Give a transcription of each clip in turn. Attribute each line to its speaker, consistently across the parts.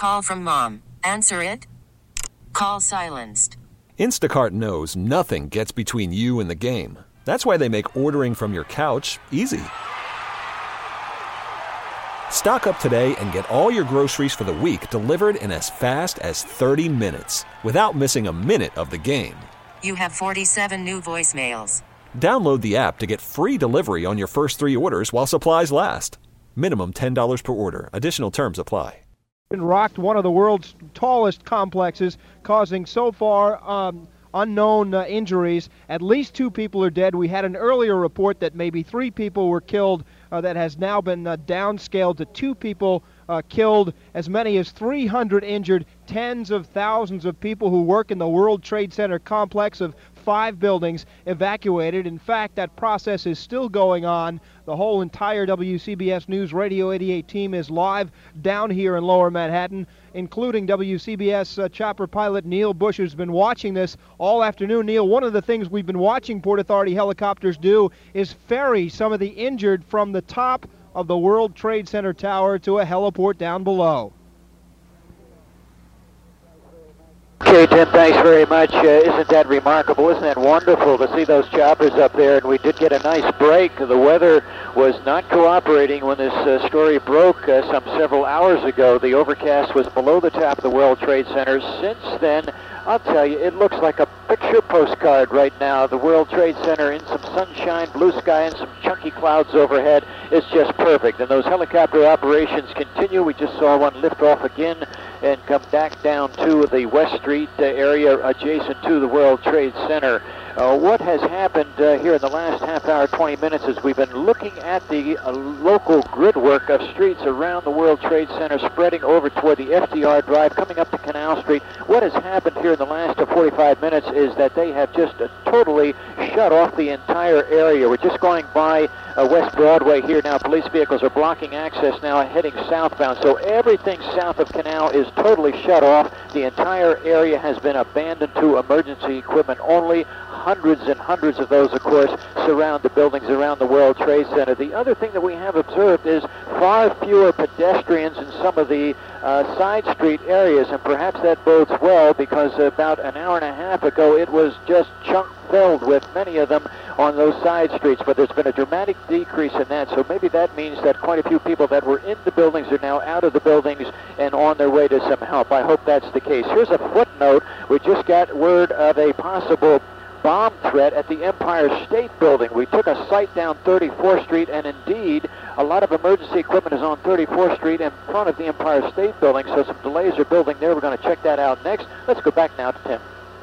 Speaker 1: call from mom. Answer it. Call silenced.
Speaker 2: Instacart knows nothing gets between you and the game. That's why they make ordering from your couch easy. Stock up today and get all your groceries for the week delivered in as fast as 30 minutes without missing a minute of the game.
Speaker 1: You have 47 new voicemails.
Speaker 2: Download the app to get free delivery on your first 3 orders while supplies last. Minimum $10 per order. Additional terms apply.
Speaker 3: Rocked one of the world's tallest complexes, causing so far unknown injuries. At least 2 people are dead. We had an earlier report that maybe 3 people were killed. That has now been downscaled to 2 people killed, as many as 300 injured, tens of thousands of people who work in the World Trade Center complex of 5 buildings evacuated. In fact, that process is still going on. The whole entire WCBS News Radio 88 team is live down here in Lower Manhattan, including WCBS chopper pilot Neil Bush, who's been watching this all afternoon. Neil, one of the things we've been watching Port Authority helicopters do is ferry some of the injured from the top of the World Trade Center tower to a heliport down below.
Speaker 4: Okay, Tim, thanks very much. Isn't that remarkable? Isn't that wonderful to see those choppers up there? And we did get a nice break. The weather was not cooperating when this story broke some several hours ago. The overcast was below the top of the World Trade Center. Since then, I'll tell you, it looks like a picture postcard right now. The World Trade Center in some sunshine, blue sky, and some chunky clouds overhead. It's just perfect. And those helicopter operations continue. We just saw one lift off again and come back down to the West Street area adjacent to the World Trade Center. What has happened here in the last half hour, 20 minutes, is we've been looking at the local grid work of streets around the World Trade Center, spreading over toward the FDR Drive, coming up to Canal Street. What has happened here in the last 45 minutes is that they have just totally shut off the entire area. We're just going by West Broadway here now. Police vehicles are blocking access now, heading southbound. So everything south of Canal is totally shut off. The entire area has been abandoned to emergency equipment only. Hundreds and hundreds of those, of course, surround the buildings around the World Trade Center. The other thing that we have observed is far fewer pedestrians in some of the side street areas, and perhaps that bodes well, because about an hour and a half ago it was just filled with many of them on those side streets, but there's been a dramatic decrease in that, so maybe that means that quite a few people that were in the buildings are now out of the buildings and on their way to some help. I hope that's the case. Here's a footnote. We just got word of a possible bomb threat at the Empire State Building. We took a site down 34th Street, and indeed a lot of emergency equipment is on 34th Street in front of the Empire State Building, so some delays are building there. We're going to check that out next. Let's go back now to Tim.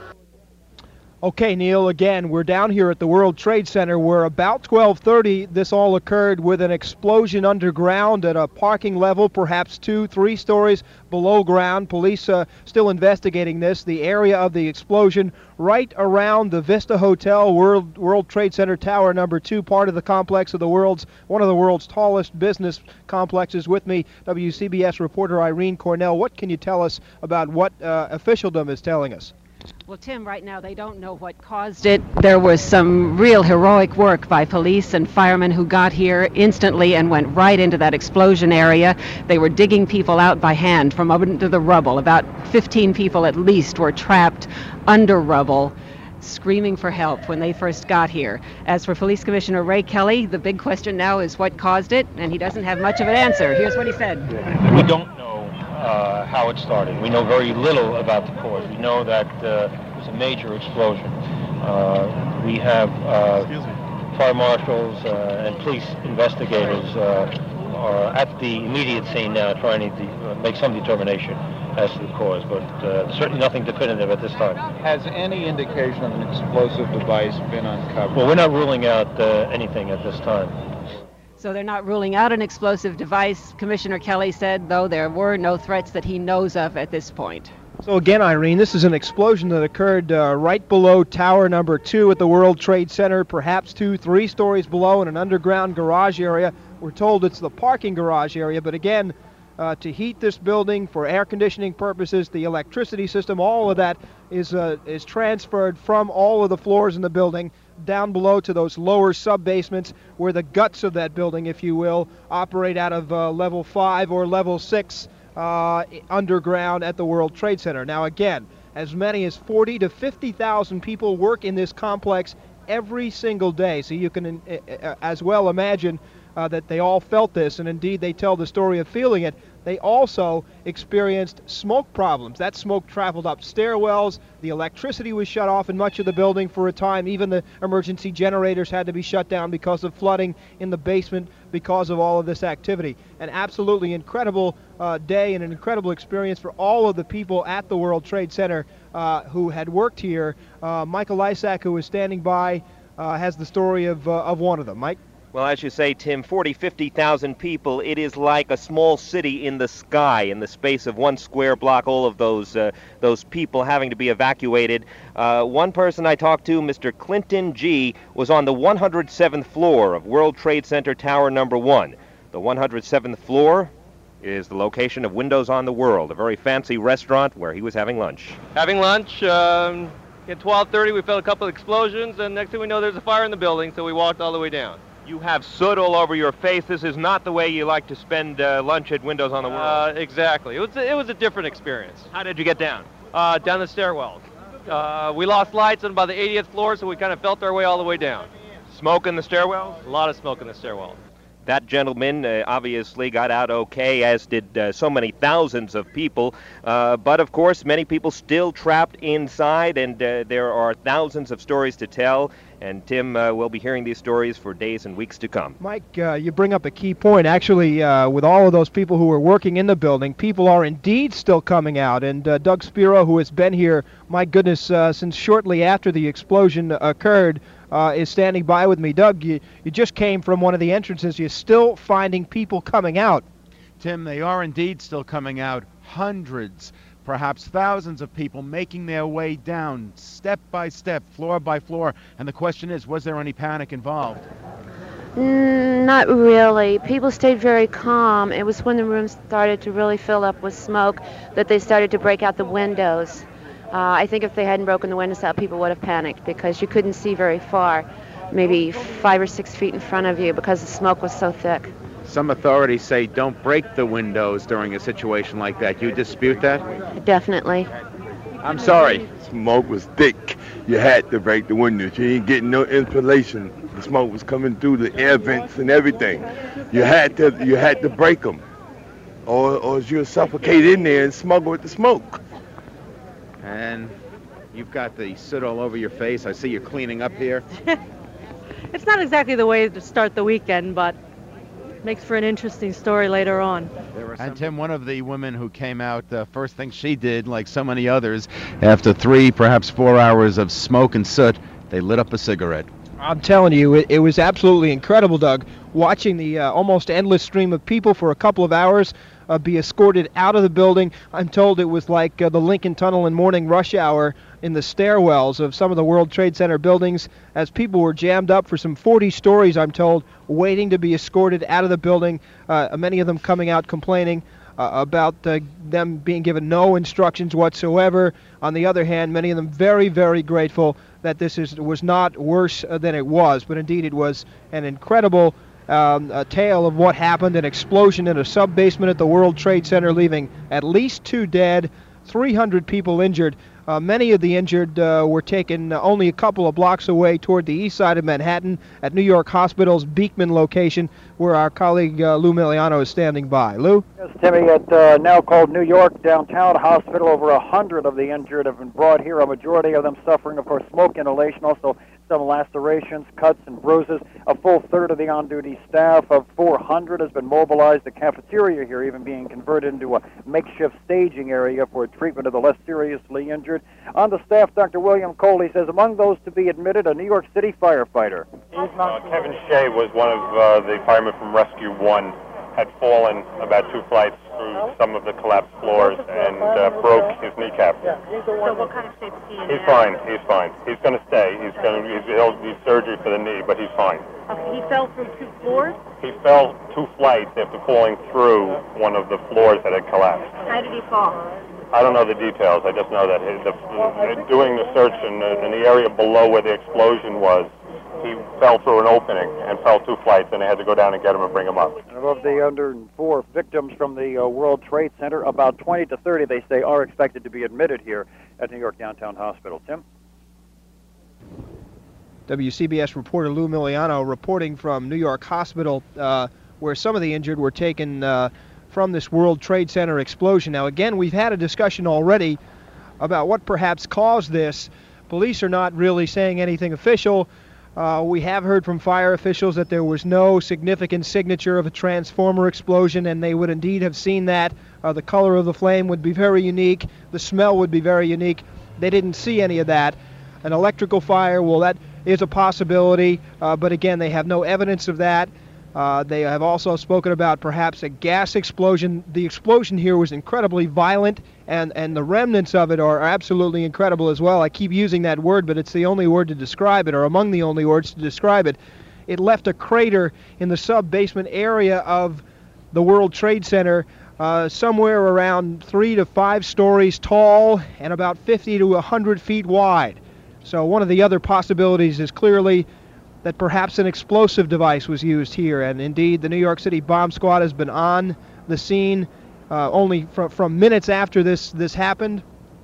Speaker 3: Okay, Neil, again, we're down here at the World Trade Center where about 12:30 this all occurred with an explosion underground at a parking level, perhaps 2-3 stories below ground. Police still investigating this. The area of the explosion right around the Vista Hotel, World Trade Center Tower number 2, part of the complex of one of the world's tallest business complexes. With me, WCBS reporter Irene Cornell. What can you tell us about what officialdom is telling us?
Speaker 5: Well, Tim, right now they don't know what caused it. There was some real heroic work by police and firemen who got here instantly and went right into that explosion area. They were digging people out by hand from under the rubble. About 15 people at least were trapped under rubble, screaming for help when they first got here. As for Police Commissioner Ray Kelly, the big question now is what caused it, and he doesn't have much of an answer. Here's what he said.
Speaker 6: We don't know how it started. We know very little about the cause. We know that it was a major explosion. We have fire marshals and police investigators are at the immediate scene now trying to make some determination as to the cause, but certainly nothing definitive at this time.
Speaker 7: Has any indication of an explosive device been uncovered?
Speaker 6: Well, we're not ruling out anything at this time.
Speaker 5: So they're not ruling out an explosive device. Commissioner Kelly said, though, there were no threats that he knows of at this point.
Speaker 3: So again, Irene, this is an explosion that occurred right below Tower number 2 at the World Trade Center, perhaps 2-3 stories below in an underground garage area. We're told it's the parking garage area, but again, to heat this building for air conditioning purposes, the electricity system, all of that is transferred from all of the floors in the building down below to those lower sub-basements where the guts of that building, if you will, operate out of level 5 or level 6 underground at the World Trade Center. Now again, as many as 40 to 50,000 people work in this complex every single day. So you can as well imagine that they all felt this, and indeed they tell the story of feeling it. They also experienced smoke problems. That smoke traveled up stairwells. The electricity was shut off in much of the building for a time. Even the emergency generators had to be shut down because of flooding in the basement because of all of this activity. An absolutely incredible day and an incredible experience for all of the people at the World Trade Center who had worked here. Michael Lysak, who is standing by, has the story of one of them. Mike?
Speaker 8: Well, as you say, Tim, 40, 50,000 people. It is like a small city in the sky, in the space of one square block, all of those people having to be evacuated. One person I talked to, Mr. Clinton G., was on the 107th floor of World Trade Center Tower number 1. The 107th floor is the location of Windows on the World, a very fancy restaurant where he was having lunch.
Speaker 9: Having lunch, at 12:30 we felt a couple of explosions, and next thing we know there's a fire in the building, so we walked all the way down.
Speaker 8: You have soot all over your face. This is not the way you like to spend lunch at Windows on the World.
Speaker 9: Exactly. It was a different experience.
Speaker 8: How did you get down?
Speaker 9: Down the stairwells. We lost lights on about the 80th floor, so we kind of felt our way all the way down.
Speaker 8: Smoke in the stairwells?
Speaker 9: A lot of smoke in the stairwell.
Speaker 8: That gentleman obviously got out okay, as did so many thousands of people. But, of course, many people still trapped inside, and there are thousands of stories to tell. And Tim will be hearing these stories for days and weeks to come.
Speaker 3: Mike, you bring up a key point. Actually, with all of those people who were working in the building, people are indeed still coming out. And Doug Spiro, who has been here, my goodness, since shortly after the explosion occurred, is standing by with me. Doug, you just came from one of the entrances. You're still finding people coming out.
Speaker 10: Tim, they are indeed still coming out. Hundreds, perhaps thousands of people making their way down step by step, floor by floor. And the question is, was there any panic involved?
Speaker 11: Not really. People stayed very calm. It was when the room started to really fill up with smoke that they started to break out the windows. I think if they hadn't broken the windows out, people would have panicked because you couldn't see very far, maybe 5 or 6 feet in front of you because the smoke was so thick.
Speaker 7: Some authorities say don't break the windows during a situation like that. You dispute that?
Speaker 11: Definitely.
Speaker 7: I'm sorry.
Speaker 12: Smoke was thick. You had to break the windows. You ain't getting no insulation. The smoke was coming through the air vents and everything. You had to break them, or you'll suffocate in there and smuggle with the smoke.
Speaker 7: And you've got the soot all over your face. I see you're cleaning up here.
Speaker 13: It's not exactly the way to start the weekend, but makes for an interesting story later on.
Speaker 10: And Tim, one of the women who came out, the first thing she did, like so many others, after 3, perhaps 4 hours of smoke and soot, they lit up a cigarette.
Speaker 3: I'm telling you, it was absolutely incredible, Doug, watching the almost endless stream of people for a couple of hours be escorted out of the building. I'm told it was like the Lincoln Tunnel in morning rush hour in the stairwells of some of the World Trade Center buildings as people were jammed up for some 40 stories, I'm told, waiting to be escorted out of the building, many of them coming out complaining about them being given no instructions whatsoever. On the other hand, many of them very, very grateful that this was not worse than it was, but indeed it was an incredible a tale of what happened, an explosion in a sub-basement at the World Trade Center, leaving at least 2 dead, 300 people injured. Many of the injured were taken only a couple of blocks away toward the east side of Manhattan at New York Hospital's Beekman location, where our colleague Lou Miliano is standing by. Lou?
Speaker 14: Yes, Timmy, at now called New York Downtown Hospital, over 100 of the injured have been brought here, a majority of them suffering, of course, smoke inhalation, also some lacerations, cuts, and bruises. A full third of the on-duty staff of 400 has been mobilized. The cafeteria here even being converted into a makeshift staging area for treatment of the less seriously injured. On the staff, Dr. William Coley says among those to be admitted, a New York City firefighter.
Speaker 15: Kevin Shea was one of the firemen from Rescue 1, had fallen about 2 flights through some of the collapsed floors and broke his kneecap.
Speaker 16: So what kind of shape is he in?
Speaker 15: He's fine. He's fine. He's going to stay. He'll need surgery for the knee, but he's fine.
Speaker 16: Okay, he fell through 2 floors?
Speaker 15: He fell 2 flights after falling through one of the floors that had collapsed.
Speaker 16: How did he fall?
Speaker 15: I don't know the details. I just know that doing the search in the area below where the explosion was, he fell through an opening and fell 2 flights, and they had to go down and get him and bring him up.
Speaker 14: And of the 104 victims from the World Trade Center, about 20 to 30, they say, are expected to be admitted here at New York Downtown Hospital. Tim?
Speaker 3: WCBS reporter Lou Miliano reporting from New York Hospital, where some of the injured were taken from this World Trade Center explosion. Now, again, we've had a discussion already about what perhaps caused this. Police are not really saying anything official. We have heard from fire officials that there was no significant signature of a transformer explosion, and they would indeed have seen that. The color of the flame would be very unique. The smell would be very unique. They didn't see any of that. An electrical fire, well, that is a possibility, but again, they have no evidence of that. They have also spoken about perhaps a gas explosion. The explosion here was incredibly violent, and the remnants of it are absolutely incredible as well. I keep using that word, but it's the only word to describe it, or among the only words to describe it. It left a crater in the sub-basement area of the World Trade Center, somewhere around 3 to 5 stories tall and about 50 to 100 feet wide. So one of the other possibilities is clearly that perhaps an explosive device was used here, and indeed the New York City bomb squad has been on the scene only from minutes after this happened.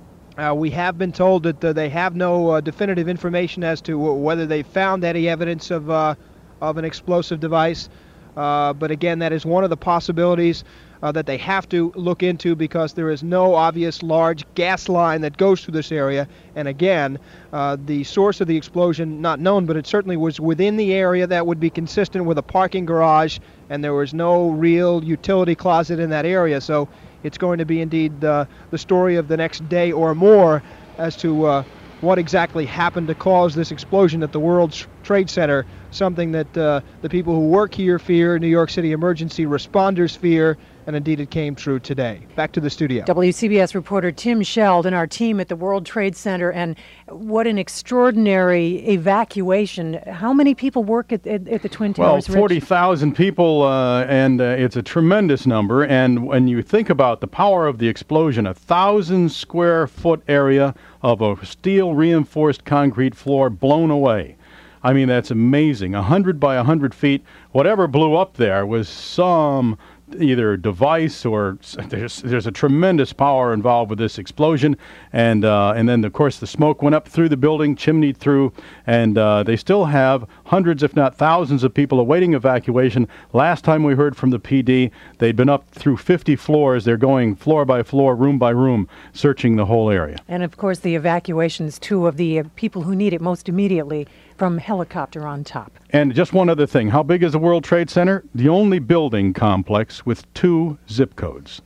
Speaker 3: We have been told that they have no definitive information as to whether they found any evidence of an explosive device, but again, that is one of the possibilities that they have to look into, because there is no obvious large gas line that goes through this area. And again, the source of the explosion not known, but it certainly was within the area that would be consistent with a parking garage, and there was no real utility closet in that area. So it's going to be indeed the story of the next day or more as to what exactly happened to cause this explosion at the World Trade Center, something that the people who work here fear, New York City emergency responders fear, and indeed it came true today. Back to the studio.
Speaker 17: WCBS reporter Tim Sheld and our team at the World Trade Center, and what an extraordinary evacuation. How many people work at the Twin Towers?
Speaker 18: Well, 40,000 people, and it's a tremendous number. And when you think about the power of the explosion, 1,000 square foot area of a steel reinforced concrete floor blown away. I mean, that's amazing. 100 by 100 feet. Whatever blew up there was some either device, or there's a tremendous power involved with this explosion, and then of course the smoke went up through the building, chimneyed through, and they still have hundreds, if not thousands, of people awaiting evacuation. Last time we heard from the PD, they'd been up through 50 floors. They're going floor by floor, room by room, searching the whole area.
Speaker 17: And of course the evacuations too of the people who need it most immediately, from helicopter on top.
Speaker 18: And just one other thing. How big is the World Trade Center? The only building complex with 2 zip codes.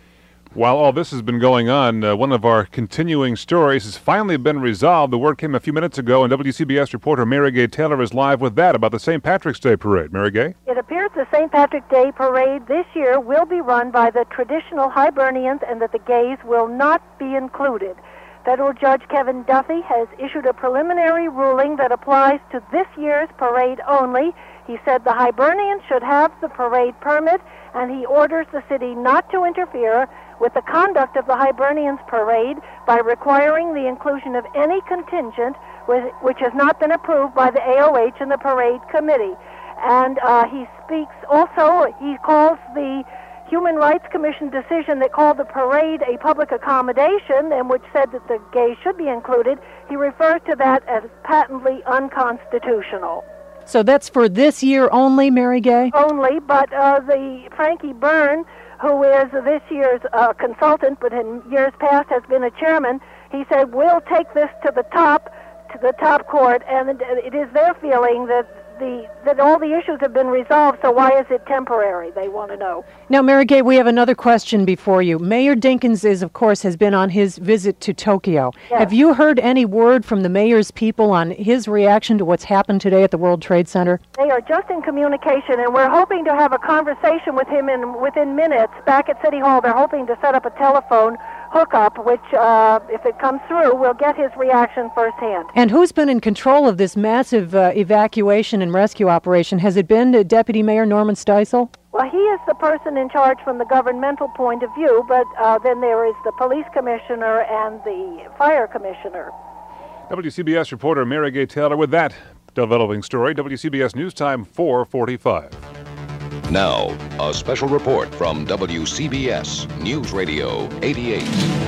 Speaker 19: While all this has been going on, one of our continuing stories has finally been resolved. The word came a few minutes ago, and WCBS reporter Mary Gay Taylor is live with that about the St. Patrick's Day Parade. Mary Gay?
Speaker 16: It appears the St. Patrick's Day Parade this year will be run by the traditional Hibernians, and that the gays will not be included. Federal Judge Kevin Duffy has issued a preliminary ruling that applies to this year's parade only. He said the Hibernians should have the parade permit, and he orders the city not to interfere with the conduct of the Hibernians parade by requiring the inclusion of any contingent which has not been approved by the AOH and the parade committee. And he speaks also, he calls the Human Rights Commission decision that called the parade a public accommodation and which said that the gays should be included, he refers to that as patently unconstitutional.
Speaker 17: So that's for this year only, Mary Gay?
Speaker 16: Only, but the Frankie Byrne, who is this year's consultant, but in years past has been a chairman, he said, we'll take this to the top court, and it is their feeling that all the issues have been resolved, so why is it temporary, they want to know.
Speaker 17: Now, Mary Gay, we have another question before you. Mayor Dinkins has been on his visit to Tokyo. Yes. Have you heard any word from the mayor's people on his reaction to what's happened today at the World Trade Center?
Speaker 16: They are just in communication, and we're hoping to have a conversation with him within minutes. Back at City Hall, they're hoping to set up a telephone hookup, which, if it comes through, we'll get his reaction firsthand.
Speaker 17: And who's been in control of this massive evacuation and rescue operation? Has it been Deputy Mayor Norman Steisel?
Speaker 16: Well, he is the person in charge from the governmental point of view, but then there is the police commissioner and the fire commissioner.
Speaker 19: WCBS reporter Mary Gay Taylor with that. Developing story, WCBS News Time 4:45.
Speaker 20: Now, a special report from WCBS News Radio 88.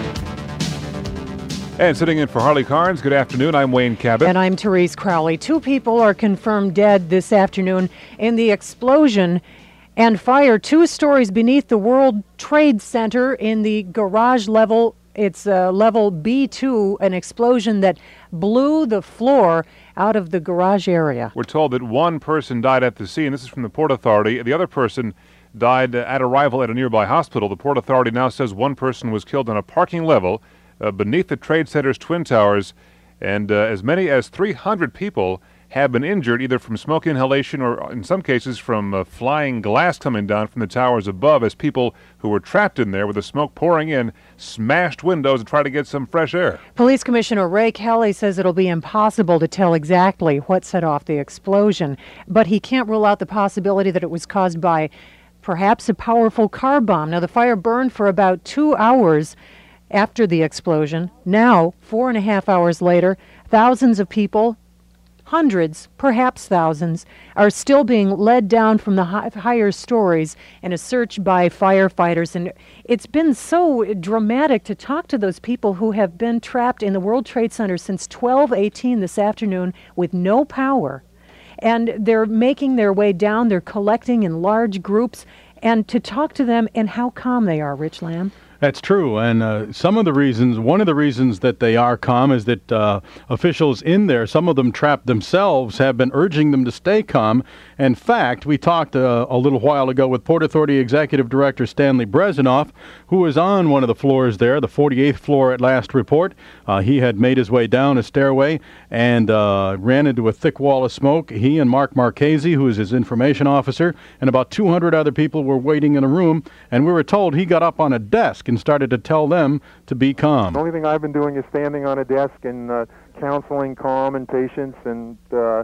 Speaker 19: And sitting in for Harley Carnes, good afternoon. I'm Wayne Cabot.
Speaker 17: And I'm Therese Crowley. 2 people are confirmed dead this afternoon in the explosion and fire 2 stories beneath the World Trade Center in the garage level. It's level B2, an explosion that blew the floor out of the garage area.
Speaker 19: We're told that 1 person died at the scene. This is from the Port Authority. The other person died at arrival at a nearby hospital. The Port Authority now says 1 person was killed on a parking level beneath the Trade Center's Twin Towers, and as many as 300 people have been injured, either from smoke inhalation or, in some cases, from flying glass coming down from the towers above, as people who were trapped in there with the smoke pouring in smashed windows to try to get some fresh air.
Speaker 17: Police Commissioner Ray Kelly says it'll be impossible to tell exactly what set off the explosion, but he can't rule out the possibility that it was caused by perhaps a powerful car bomb. Now, the fire burned for about 2 hours after the explosion. Now, 4.5 hours later, thousands of people, hundreds, perhaps thousands, are still being led down from the higher stories in a search by firefighters. And it's been so dramatic to talk to those people who have been trapped in the World Trade Center since 12:18 this afternoon with no power. And they're making their way down. They're collecting in large groups. And to talk to them and how calm they are, Rich Lamb.
Speaker 18: That's true, and one of the reasons that they are calm is that officials in there, some of them trapped themselves, have been urging them to stay calm. In fact, we talked a little while ago with Port Authority Executive Director Stanley Brezhnev, who was on one of the floors there, the 48th floor at last report. He had made his way down a stairway and ran into a thick wall of smoke. He and Mark Marchese, who is his information officer, and about 200 other people were waiting in a room, and we were told he got up on a desk and started to tell them to be calm.
Speaker 21: The only thing I've been doing is standing on a desk and counseling calm and patience, and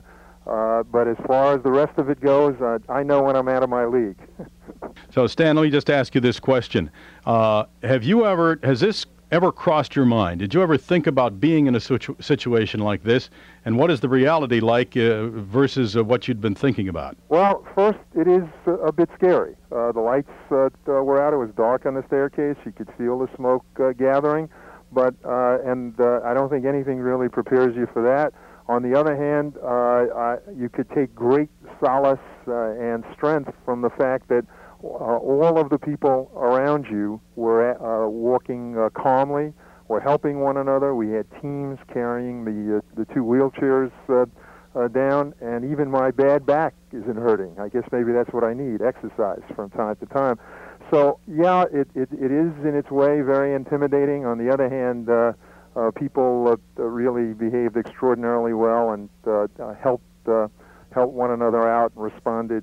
Speaker 21: but as far as the rest of it goes, I know when I'm out of my league.
Speaker 18: So, Stan, let me just ask you this question. Has this ever crossed your mind? Did you ever think about being in a situation like this? And what is the reality like versus what you'd been thinking about?
Speaker 21: Well, first, it is a bit scary. The lights were out. It was dark on the staircase. You could feel the smoke gathering. But I don't think anything really prepares you for that. On the other hand, you could take great solace and strength from the fact that all of the people around you were walking calmly, were helping one another. We had teams carrying the 2 wheelchairs down, and even my bad back isn't hurting. I guess maybe that's what I need, exercise from time to time. So, yeah, it is in its way very intimidating. On the other hand, people really behaved extraordinarily well and helped one another out and responded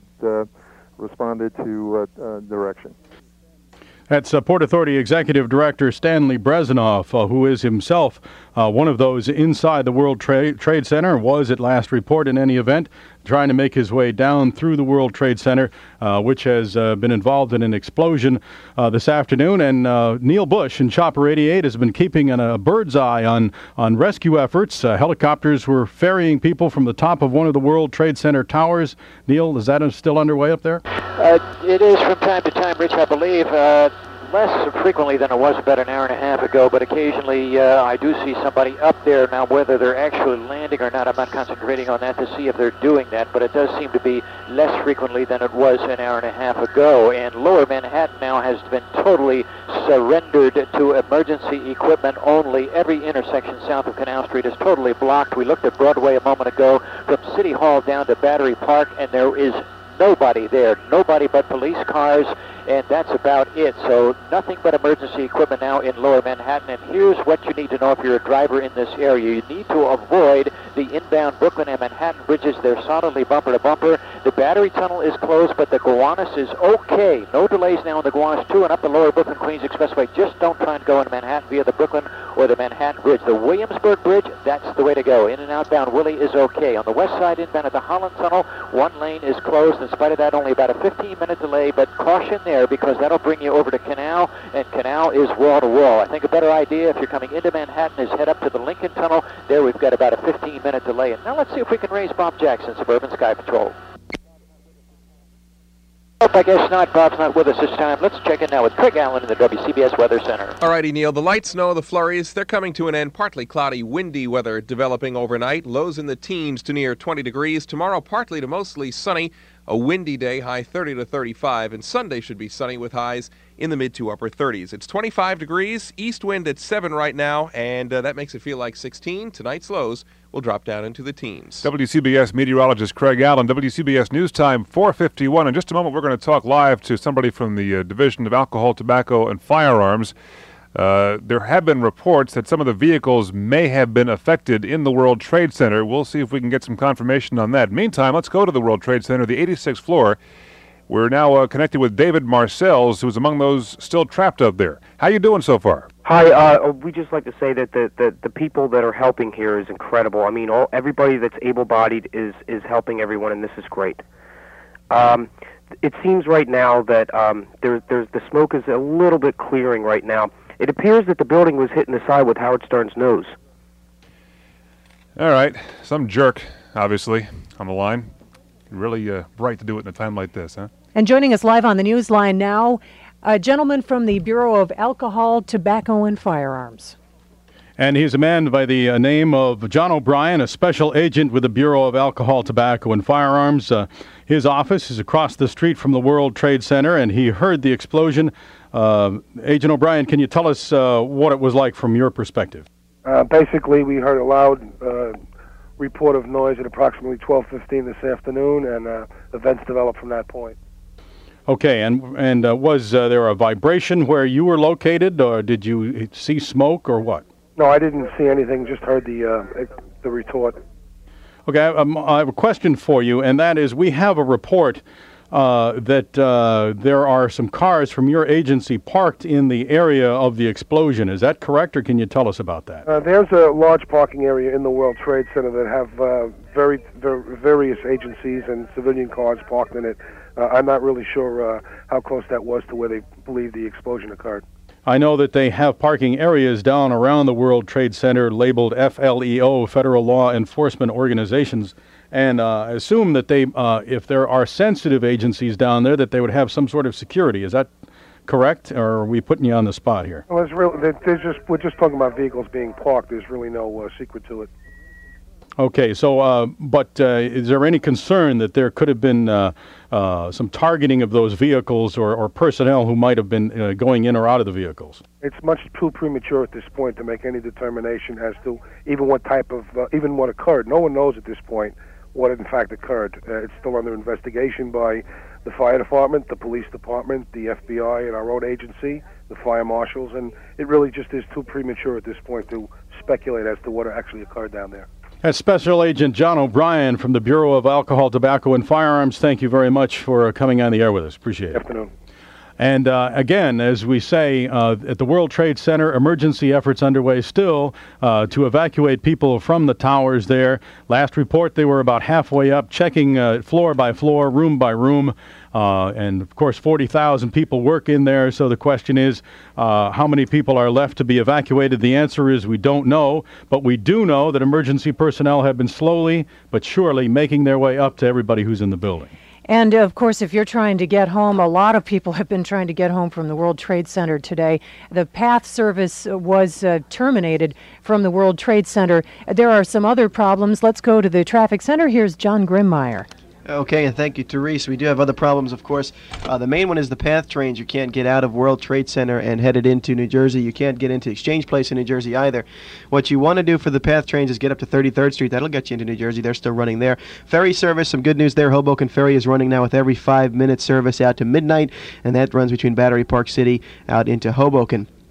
Speaker 21: to direction.
Speaker 18: That's Port Authority Executive Director Stanley Brezhnev, who is himself one of those inside the World Trade Center, was at last report in any event, trying to make his way down through the World Trade Center, which has been involved in an explosion this afternoon. And Neil Bush in Chopper 88 has been keeping a bird's eye on rescue efforts. Helicopters were ferrying people from the top of one of the World Trade Center towers. Neil, is that still underway up there?
Speaker 4: It is from time to time, Rich, I believe. Less frequently than it was about an hour and a half ago, but occasionally I do see somebody up there. Now, whether they're actually landing or not, I'm not concentrating on that to see if they're doing that, but it does seem to be less frequently than it was an hour and a half ago. And Lower Manhattan now has been totally surrendered to emergency equipment only. Every intersection south of Canal Street is totally blocked. We looked at Broadway a moment ago from City Hall down to Battery Park, and there is nobody there, nobody but police cars, and that's about it. So nothing but emergency equipment now in Lower Manhattan. And here's what you need to know if you're a driver in this area. You need to avoid the inbound Brooklyn and Manhattan bridges. They're solidly bumper to bumper. The Battery Tunnel is closed, but the Gowanus is okay. No delays now on the Gowanus 2 and up the Lower Brooklyn Queens Expressway. Just don't try and go into Manhattan via the Brooklyn or the Manhattan Bridge. The Williamsburg Bridge, that's the way to go. In and outbound Willie is okay. On the west side inbound at the Holland Tunnel, one lane is closed. In spite of that, only about a 15-minute delay, but caution there because that'll bring you over to Canal, and Canal is wall to wall. I think a better idea if you're coming into Manhattan is head up to the Lincoln Tunnel. There we've got about a 15-minute delay. And now let's see if we can raise Bob Jackson, Suburban Sky Patrol. I guess not. Bob's not with us this time. Let's check in now with Craig Allen in the WCBS Weather Center.
Speaker 1: All righty, Neil. The light snow, the flurries, they're coming to an end. Partly cloudy, windy weather developing overnight. Lows in the teens to near 20 degrees. Tomorrow, partly to mostly sunny. A windy day, high 30 to 35. And Sunday should be sunny with highs in the mid to upper 30s. It's 25 degrees, east wind at 7 right now, and that makes it feel like 16. Tonight's lows will drop down into the teens.
Speaker 19: WCBS meteorologist Craig Allen, WCBS News Time 4:51. In just a moment, we're going to talk live to somebody from the Division of Alcohol, Tobacco, and Firearms. There have been reports that some of the vehicles may have been affected in the World Trade Center. We'll see if we can get some confirmation on that. Meantime, let's go to the World Trade Center, the 86th floor. We're now connected with David Marcells, who's among those still trapped up there. How you doing so far?
Speaker 22: Hi. We just like to say that the people that are helping here is incredible. I mean, everybody that's able-bodied is helping everyone, and this is great. It seems right now that there's the smoke is a little bit clearing right now. It appears that the building was hit in the side with Howard Stern's nose.
Speaker 19: All right. Some jerk, obviously, on the line. Really bright to do it in a time like this, huh?
Speaker 17: And joining us live on the news line now, a gentleman from the Bureau of Alcohol, Tobacco, and Firearms.
Speaker 18: And he's a man by the name of John O'Brien, a special agent with the Bureau of Alcohol, Tobacco, and Firearms. His office is across the street from the World Trade Center, and he heard the explosion. Agent O'Brien, can you tell us what it was like from your perspective?
Speaker 23: Basically, we heard a loud report of noise at approximately 12:15 this afternoon, and events developed from that point.
Speaker 18: Okay, and was there a vibration where you were located, or did you see smoke, or what?
Speaker 23: No, I didn't see anything, just heard the retort.
Speaker 18: Okay, I have a question for you, and that is, we have a report that there are some cars from your agency parked in the area of the explosion. Is that correct, or can you tell us about that?
Speaker 23: There's a large parking area in the World Trade Center that have various agencies and civilian cars parked in it. I'm not really sure how close that was to where they believe the explosion occurred.
Speaker 18: I know that they have parking areas down around the World Trade Center labeled FLEO, Federal Law Enforcement Organizations, and assume that they, if there are sensitive agencies down there, that they would have some sort of security. Is that correct, or are we putting you on the spot here?
Speaker 23: Well, we're just talking about vehicles being parked. There's really no secret to it.
Speaker 18: Okay, so, but is there any concern that there could have been some targeting of those vehicles or personnel who might have been going in or out of the vehicles? It's
Speaker 23: much too premature at this point to make any determination as to even what type of, even what occurred. No one knows at this point what in fact occurred. It's still under investigation by the fire department, the police department, the FBI, and our own agency, the fire marshals, and it really just is too premature at this point to speculate as to what actually occurred down there.
Speaker 18: That's Special Agent John O'Brien from the Bureau of Alcohol, Tobacco, and Firearms. Thank you very much for coming on the air with us. Appreciate it.
Speaker 23: Good afternoon.
Speaker 18: And again, as we say, at the World Trade Center, emergency efforts underway still to evacuate people from the towers there. Last report, they were about halfway up, checking floor by floor, room by room. And, of course, 40,000 people work in there. So the question is, how many people are left to be evacuated? The answer is we don't know. But we do know that emergency personnel have been slowly but surely making their way up to everybody who's in the building.
Speaker 17: And, of course, if you're trying to get home, a lot of people have been trying to get home from the World Trade Center today. The PATH service was terminated from the World Trade Center. There are some other problems. Let's go to the traffic center. Here's John Grimmeyer.
Speaker 24: Okay, and thank you, Therese. We do have other problems, of course. The main one is the PATH trains. You can't get out of World Trade Center and headed into New Jersey. You can't get into Exchange Place in New Jersey either. What you want to do for the PATH trains is get up to 33rd Street. That'll get you into New Jersey. They're still running there. Ferry service, some good news there. Hoboken Ferry is running now with every 5-minute service out to midnight, and that runs between Battery Park City out into Hoboken.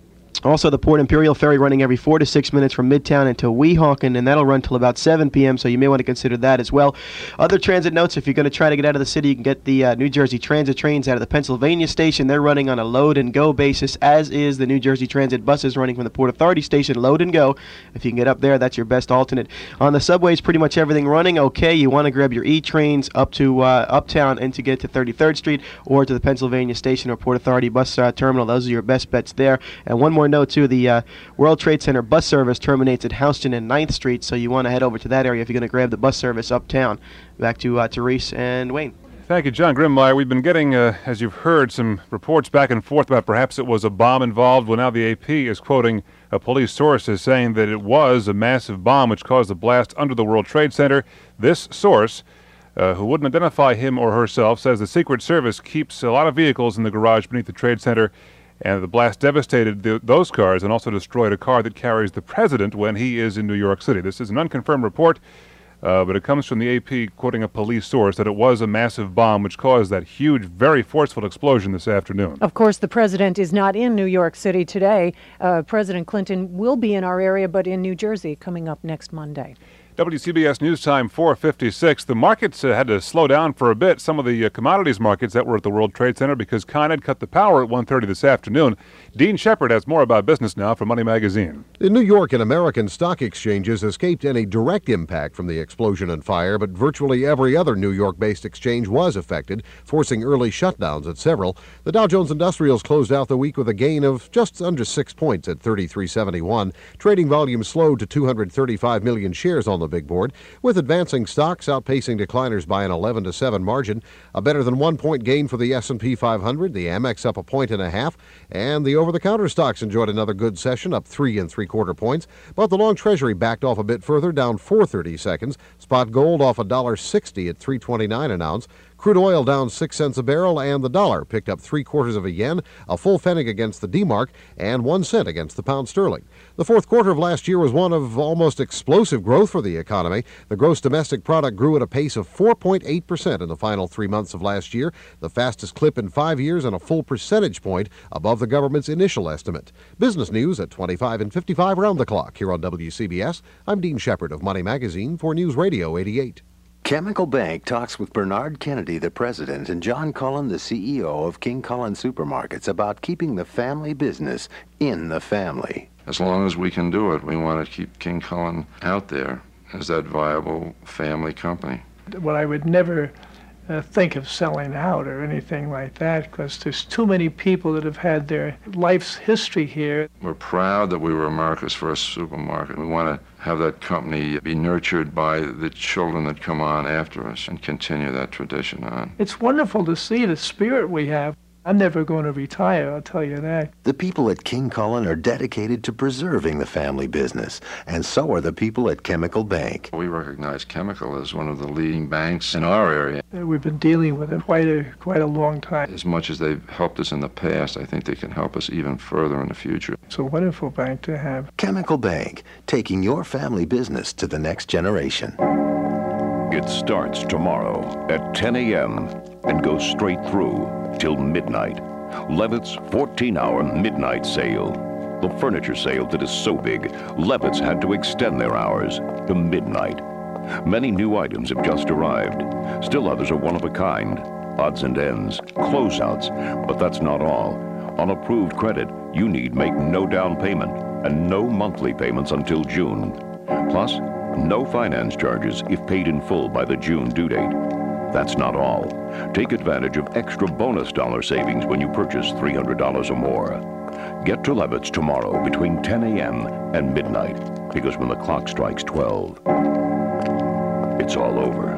Speaker 24: Also, the Port Imperial Ferry running every 4 to 6 minutes from Midtown into Weehawken, and that'll run till about 7 p.m., so you may want to consider that as well. Other transit notes, if you're going to try to get out of the city, you can get the New Jersey Transit trains out of the Pennsylvania station. They're running on a load-and-go basis, as is the New Jersey Transit buses running from the Port Authority station, load and go. If you can get up there, that's your best alternate. On the subways, pretty much everything running okay. You want to grab your E-trains up to Uptown and to get to 33rd Street or to the Pennsylvania station or Port Authority bus terminal. Those are your best bets there. And one more note, too, the World Trade Center bus service terminates at Houston and 9th Street, so you want to head over to that area if you're going to grab the bus service uptown. Back to Therese and Wayne.
Speaker 19: Thank you, John Grimmeyer. We've been getting, as you've heard, some reports back and forth about perhaps it was a bomb involved. Well, now the AP is quoting a police source as saying that it was a massive bomb which caused the blast under the World Trade Center. This source, who wouldn't identify him or herself, says the Secret Service keeps a lot of vehicles in the garage beneath the Trade Center, and the blast devastated those cars and also destroyed a car that carries the president when he is in New York City. This is an unconfirmed report. But it comes from the AP quoting a police source that it was a massive bomb which caused that huge, very forceful explosion this afternoon.
Speaker 17: Of course, the president is not in New York City today. President Clinton will be in our area, but in New Jersey coming up next Monday.
Speaker 19: WCBS News Time 4:56. The markets had to slow down for a bit. Some of the commodities markets that were at the World Trade Center because Con Ed cut the power at 1:30 this afternoon. Dean Shepard has more about business now from Money Magazine.
Speaker 2: In New York and American stock exchanges escaped any direct impact from the explosion and fire, but virtually every other New York-based exchange was affected, forcing early shutdowns at several. The Dow Jones Industrials closed out the week with a gain of just under 6 points at 3371. Trading volume slowed to 235 million shares on the big board, with advancing stocks outpacing decliners by an 11-7 margin. A better than 1 point gain for the S&P 500, the Amex up 1.5 points, and the over-the-counter stocks enjoyed another good session, up 3 3/4 points. But the long Treasury backed off a bit further, down 4/30 seconds. Spot gold off $1.60 at $3.29 an ounce. Crude oil down 6 cents a barrel, and the dollar picked up 3/4 of a yen, a full pfennig against the D-mark, and 1 cent against the pound sterling. The fourth quarter of last year was one of almost explosive growth for the economy. The gross domestic product grew at a pace of 4.8% in the final 3 months of last year, the fastest clip in 5 years and a full percentage point above the government's initial estimate. Business news at 25 and 55 around the clock here on WCBS. I'm Dean Shepard of Money Magazine for News Radio 88.
Speaker 5: Chemical Bank talks with Bernard Kennedy, the president, and John Cullen, the CEO of King Cullen Supermarkets, about keeping the family business in the family.
Speaker 6: As long as we can do it, we want to keep King Cullen out there as that viable family company.
Speaker 9: Well, I would never think of selling out or anything like that, because there's too many people that have had their life's history here.
Speaker 6: We're proud that we were America's first supermarket. We want to have that company be nurtured by the children that come on after us and continue that tradition on.
Speaker 9: It's wonderful to see the spirit we have. I'm never going to retire, I'll tell you that.
Speaker 5: The people at King Cullen are dedicated to preserving the family business, and so are the people at Chemical Bank.
Speaker 6: We recognize Chemical as one of the leading banks in our area.
Speaker 9: We've been dealing with it quite a long time.
Speaker 6: As much as they've helped us in the past, I think they can help us even further in the future.
Speaker 9: It's a wonderful bank to have.
Speaker 5: Chemical Bank, taking your family business to the next generation.
Speaker 25: It starts tomorrow at 10 a.m. and goes straight through till midnight. Levitt's 14-hour midnight sale. The furniture sale that is so big, Levitt's had to extend their hours to midnight. Many new items have just arrived. Still others are one of a kind. Odds and ends, closeouts, but that's not all. On approved credit, you need make no down payment and no monthly payments until June. Plus, no finance charges if paid in full by the June due date. That's not all. Take advantage of extra bonus dollar savings when you purchase $300 or more. Get to Levitt's tomorrow between 10 a.m. and midnight, because when the clock strikes 12, it's all over.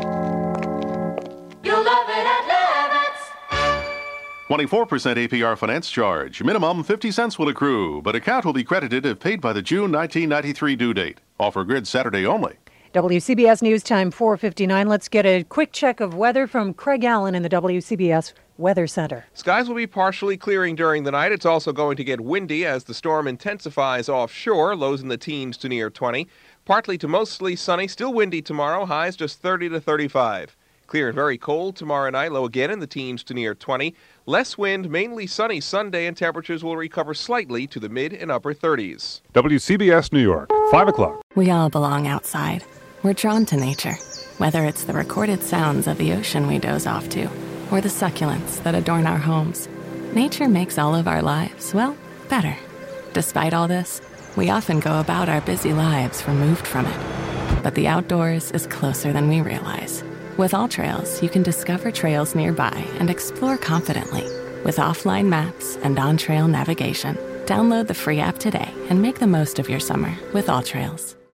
Speaker 26: You'll love it at Levitt's.
Speaker 27: 24% APR finance charge. Minimum 50 cents will accrue, but account will be credited if paid by the June 1993 due date. Offer good Saturday only.
Speaker 17: WCBS News Time 4:59. Let's get a quick check of weather from Craig Allen in the WCBS Weather Center.
Speaker 1: Skies will be partially clearing during the night. It's also going to get windy as the storm intensifies offshore, lows in the teens to near 20. Partly to mostly sunny, still windy tomorrow, highs just 30 to 35. Clear and very cold tomorrow night, low again in the teens to near 20. Less wind, mainly sunny Sunday, and temperatures will recover slightly to the mid and upper 30s.
Speaker 19: WCBS New York, 5 o'clock.
Speaker 7: We all belong outside. We're drawn to nature, whether it's the recorded sounds of the ocean we doze off to, or the succulents that adorn our homes. Nature makes all of our lives, well, better. Despite all this, we often go about our busy lives removed from it. But the outdoors is closer than we realize. With AllTrails, you can discover trails nearby and explore confidently. With offline maps and on-trail navigation, download the free app today and make the most of your summer with AllTrails.